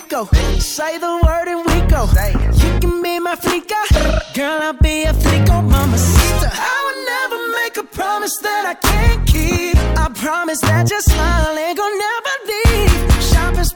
rico. Say the word and we go. You can be my flica. Girl, I'll be a flico, mamacita. I would never make a promise that I can't keep. I promise that your smile ain't gonna never